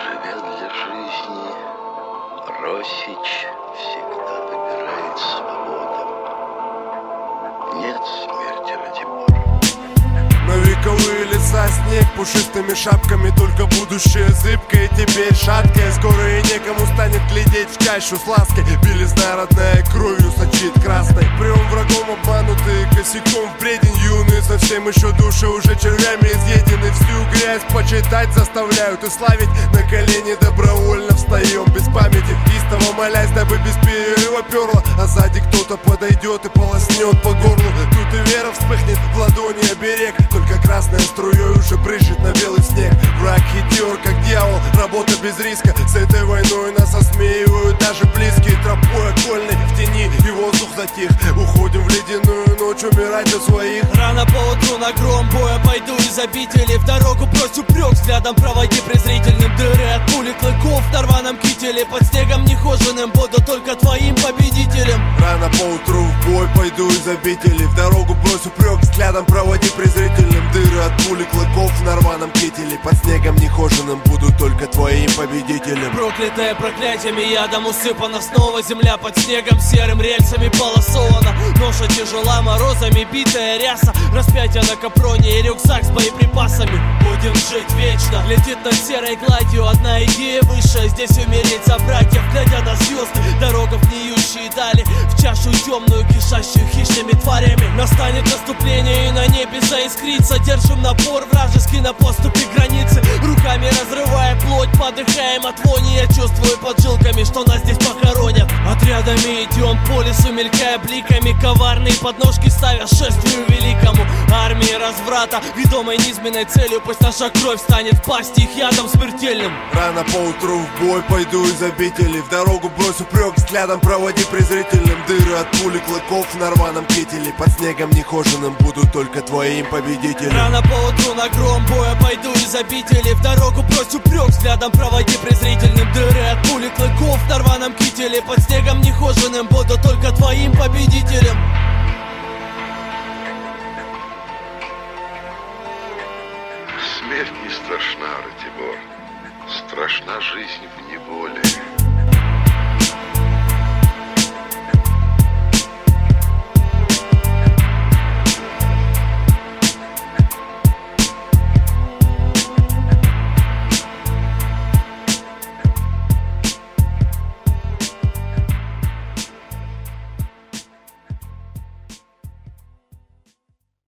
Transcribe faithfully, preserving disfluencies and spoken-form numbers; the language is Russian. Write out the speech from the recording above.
живя для жизни, Росич всегда выбирает свободу. Нет смерти ради Бога. На вековые леса снег пушистыми шапками, только будущее зыбкое, теперь шаткое. Скоро и некому станет глядеть в чащу с лаской. Белизна родная кровью сочит красной. Прием врагом обманутый, косяком в бредень юные. Совсем еще души уже червями изъедены. Всю грязь почитать заставляют и славить. На колени добровольно встаем без памяти, истово молясь, дабы без перерыва перло. А сзади кто-то подойдет и полоснет по горлу. Тут и вера вспыхнет в ладони оберег. Только красной струей уже брызжет на белый снег. Враг хитер, как дьявол, работа без риска. С этой войной нас осмеивают даже близкие. Тропой окольной в тени и воздух затих. Уходим в ледяную ночь умирать за своих. Рано поутру на гром боя пойду из обители. В дорогу брось упрек, взглядом проводи презрительным. Дыры от пули клыков на рваном кителе. Под снегом нехоженым буду только твоим победителем. Рано поутру в бой пойду из обители. В дорогу брось упрек, взглядом проводи презрительным. Дыры от пули клыков на рваном кителе. Под снегом нехоженым буду только твоим победителем. Проклятая проклятиями, ядом усыпана. Снова земля под снегом серым рельсами полосована. Ноша тяжела, морозами битая ряса. Распятие на капроне и рюкзак с боеприпасами. Будем жить вечно. Летит над серой гладью одна идея высшая. Здесь умереть за братьев, глядя на звезды. Дорога в гниющие дали, в чашу темную, кишащую хищными тварями. Настанет наступление и на небе заискрится. Держим напор вражеский на поступе границы. Руками разрывая плоть, подыхаем от вони. Я чувствую под жилками, что нас здесь похоронят. Отрядами идем по лесу, мелькая бликами. Коварные подножки ставя шествию великому. Армии разврата, ведомой низменной целью. Пусть наша кровь станет в пасти их ядом смертельным. Рано поутру в бой пойду из обители. В дорогу брось упрек, взглядом проводи презрительным. Дыры от пули клыков на рваном кителе. Под снегом нехоженым буду только твоим победителем. Рано поутру на гром боя пойду из обители. В дорогу брось упрек, взглядом проводи презрительным. Дыры от пули клыков на рваном кителе. Под снегом нехоженым буду только твоим победителем. Смерть не страшна, Ратибор. Страшна жизнь в неволе.